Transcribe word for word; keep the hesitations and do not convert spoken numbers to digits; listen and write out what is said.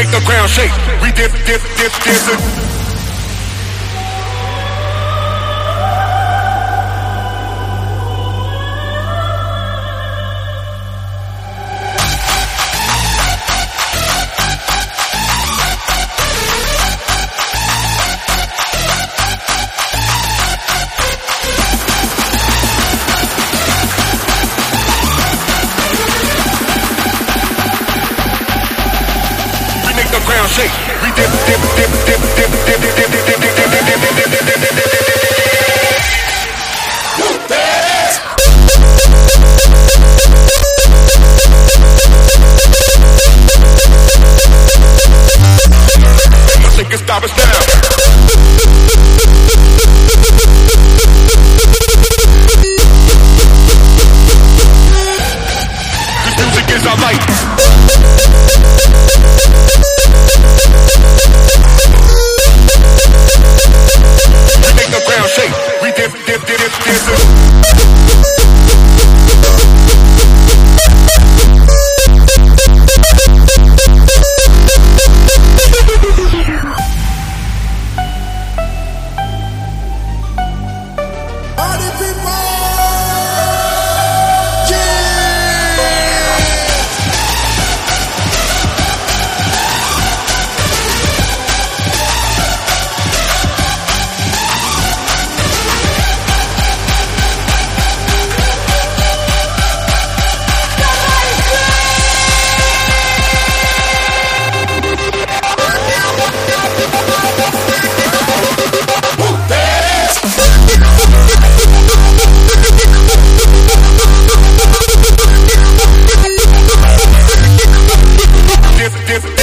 make the ground shake. We dip, dip, dip, dip. Ground shake. We dip, dip, dip, dip, dip, dip, dip, dip, dip, dip, dip, dip, dip, dip, dip, dip. Nothing can stop us now. This music is our life. Shake. We dip, dip, dip, dip, dip. Party people, dip, dip.